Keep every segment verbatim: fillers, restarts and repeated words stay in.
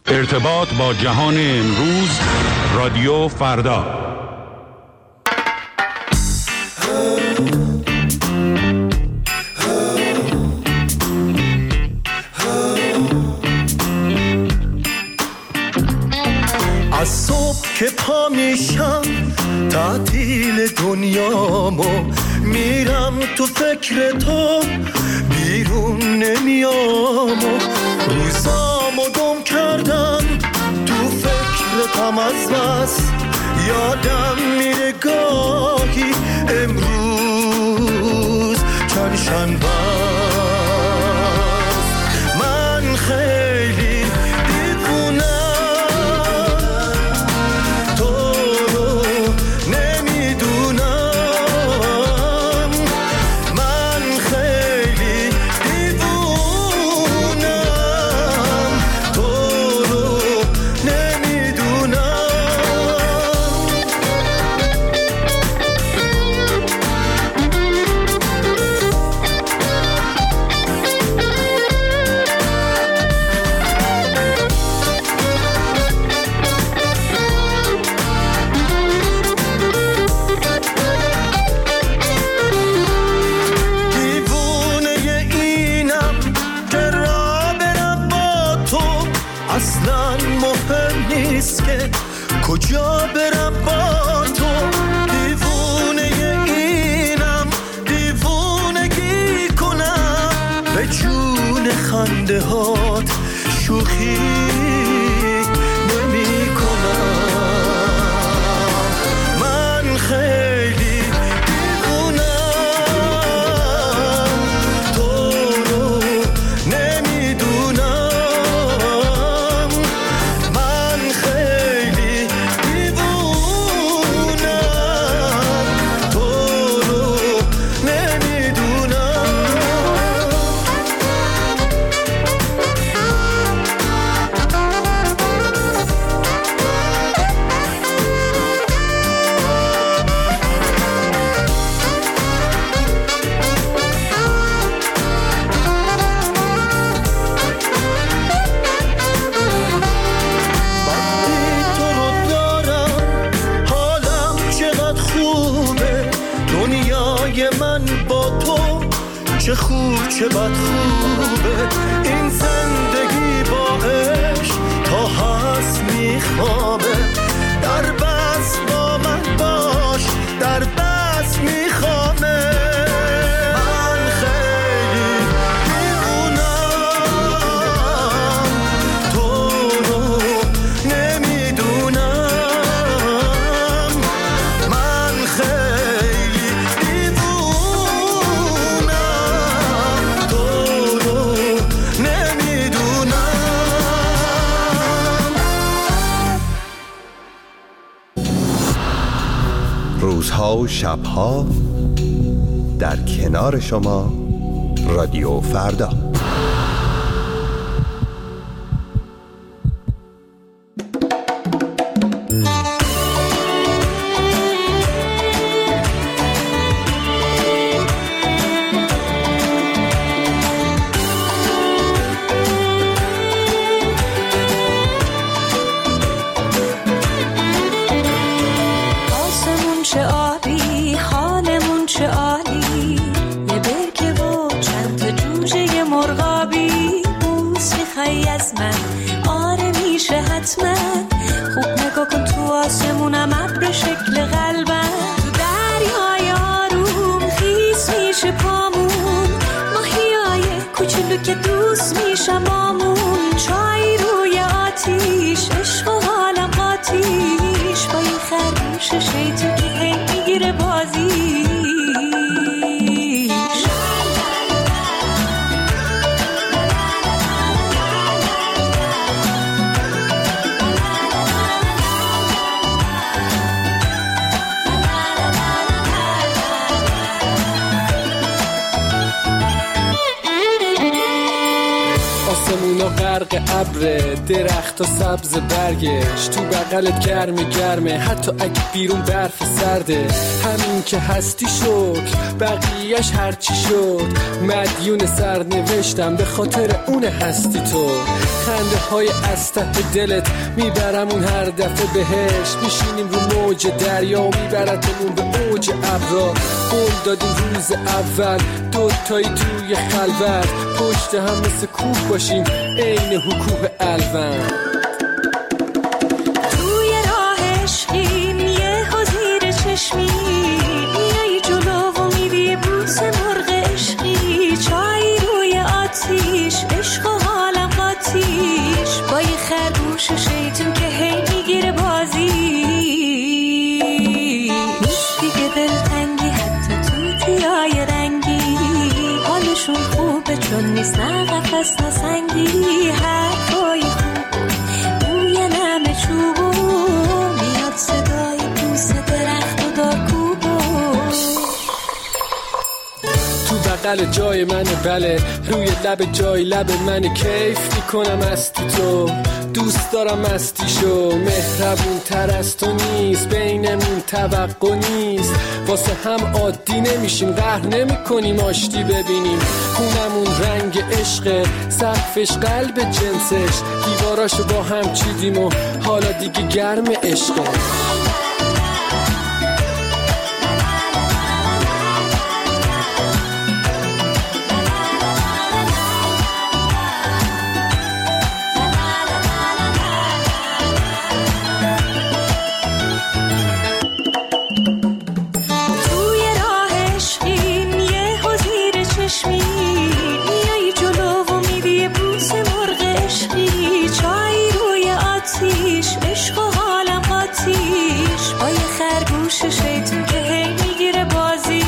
ارتباط با جهان امروز، رادیو فردا. از صبح که پا میشم تعطیل دنیامو، میرم تو فکر تو بیرون نمیام، روزامو گم کردم تو فکرتم از بس، یادم میره گاهی امروز چند شنبه است. من خیلی کجا برم با تو، دیوونه اینم دیوونگی کنم، به جون خنده هات شوخی نمی کنم. من خیلی دیوونم، تو رو نمیدونم. من خیلی چه خوب چه بد خوبه این زندگی، با عشق تا هست میخوابه. در بس با من باش، در بس میخوامه. من خیلی دیوونم، تو رو نمیدونم. من خیلی روزها و شبها در کنار شما، رادیو فردا. خوب نگاه کن تو آسمونم ابر شکل قلبم، تو دریای آروم خیس میشه پامون، ماهیای کوچولو که دوست میشم بامون، چای روی آتیش عشق و حالم قاتیش، با این خرگوش شیطون که هی میگیره بازیش. ابر، درخت و سبز برگش تو بغلت گرم گرمه، حتی اگه بیرون برف سرده. همین که هستی شکر، بقیهش هرچی شد. مدیون سرنوشتم به خاطر اون هستی تو. خنده های از ته دلت میبرمون هر دفعه بهش. میشینیم رو موج دریا و میبرتمون به اوج ابرا. قول دادیم روز اول دوتایی توی خلوت، پشت هم مثل کوه باشیم عین حکوه الوند. توی راه عشقیم یه حضیر چشمی، میای جلو و میری بوس مرغ عشقی. چای روی آتیش، عشق و حالم قاتیش، با یه خرگوش شیطون که هی میگیره بازی. نیست دیگه دلتنگی حتی تو تیای رنگی، حالشون خوبه چون نیست نه قفص نه سنگی. حرفای خوب بوی نم چوبو، میاد صدای بوس درخت و دارکوبو. تو بغل جای منه بله، روی لب جای لب منه. کیف میکنم استی تو، دوست دارم مستی شو. مهربون تر از تو نیست، بینمون توقع نیست. واسه هم عادی نمیشیم، قهر نمی کنیم آشتی ببینیم. خونمون رنگ عشقه، سقفش قلب جنسش. دیواراشو با هم چیدیم و حالا دیگه گرم عشقه. شیطون که هی میگیره بازی.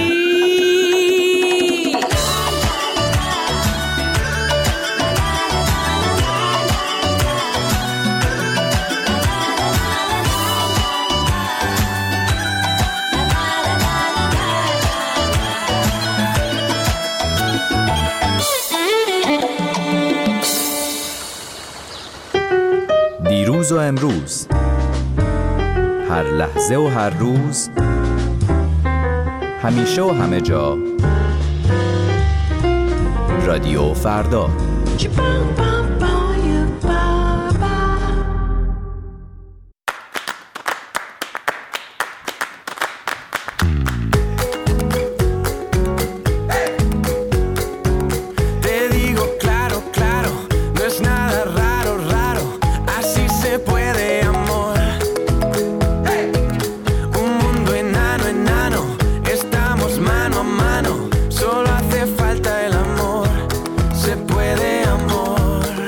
دیروز و امروز، هر لحظه و هر روز، همیشه و همه جا، رادیو فردا. Solo hace falta el amor, se puede amor.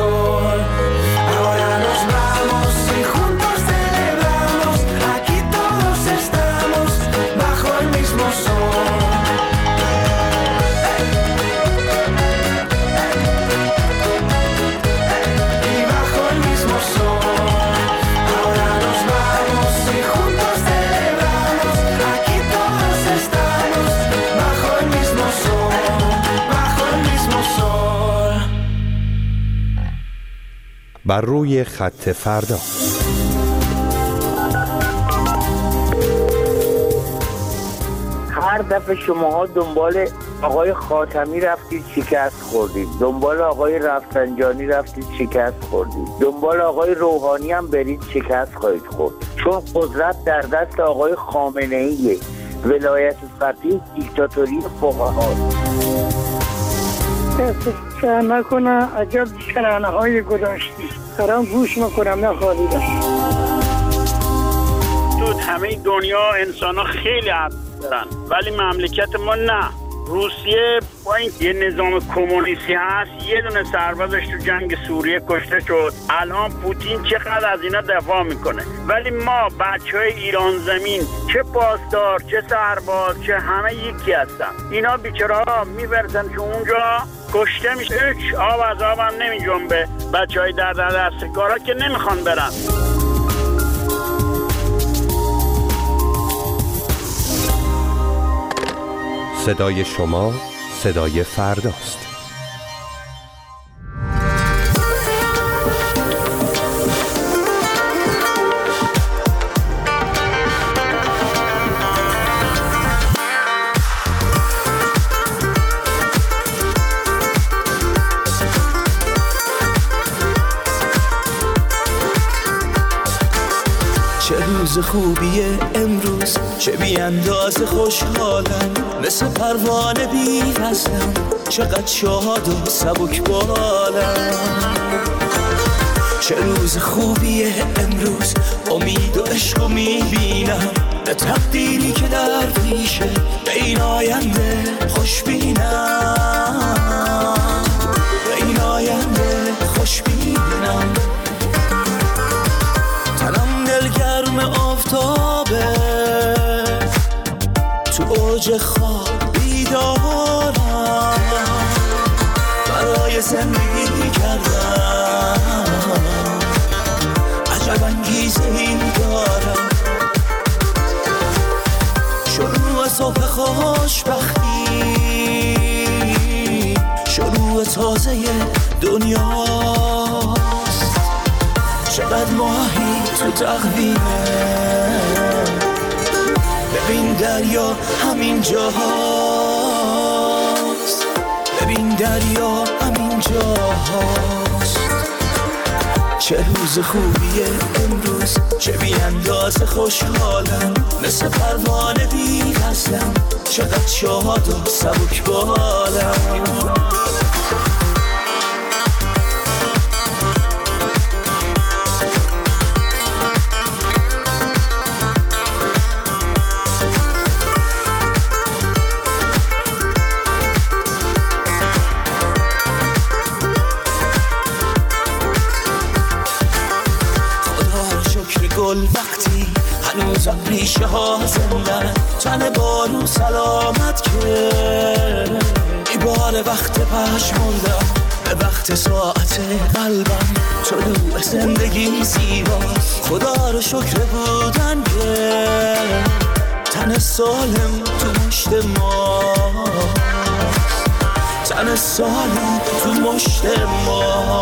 sol. Ahora nos vamos y juntos celebramos. Aquí todos estamos bajo el mismo sol. Y bajo el mismo sol. Ahora nos vamos y juntos celebramos. Aquí todos estamos bajo el mismo sol. Bajo el mismo sol. بر روی خط فردا. هر دفعه شماها دنبال آقای خاتمی رفتید شکست خوردید، دنبال آقای رفسنجانی رفتید شکست خوردید، دنبال آقای روحانی هم برید شکست خواهید خورد، چون قدرت در دست آقای خامنه‌ایه. ولایت فقیه دیکتاتوری فقهاست. سعی نکنه عجب کرانه های گذاشتی دارم گوش میکنم نخواهیدم. تو همه دنیا انسان ها خیلی حق دارن ولی مملکت ما نه. روسیه با این یه نظام کمونیستی هست، یه دونه سربازش تو جنگ سوریه کشته شد، الان پوتین چقدر از اینا دفاع میکنه، ولی ما بچه های ایران زمین چه پاسدار چه سرباز چه همه یکی هستن. اینا بیچاره ها میبرزن که اونجا کشته میشه، هیچ آب از آب هم نمی جنبه. بچه های در در دستکارا که نمیخوان برن. صدای شما صدای فرداست. چه روز خوبیه امروز، چه بی اندازه خوشحالم، مثل پروانه بی وزنم، چقدر شاد و سبک بالم. چه روز خوبیه امروز، امید و عشق و میبینم، به تقدیری که در پیشه، به این آینده خوش بینم، به این آینده خوش بینم. تنم دلگرم آفتابه، تو اوج خواب بیدارم، برای زندگی کردم عجب انگیزه ای دارم. شروع صبح خوشبختی، شروع تازه دنیاست، چقدر ماهی تو تقویمه، ببین دریا همین جاهاست، ببین دریا همین جاهاست. چه روز خوبیه امروز، چه بی اندازه خوشحالم، مثل پروانه بی وزنم، چقدر شاد و سبک بالم. گل وقتی هنوزم ریشه ها زندن، تن بارون سلامت که ایبار وقت پشمردم، به وقت ساعت قلبم طلوع زندگی زیباست. خدا رو شکر بودن که تن سالم تو مشت ماست، تن سالم تو مشت ماست.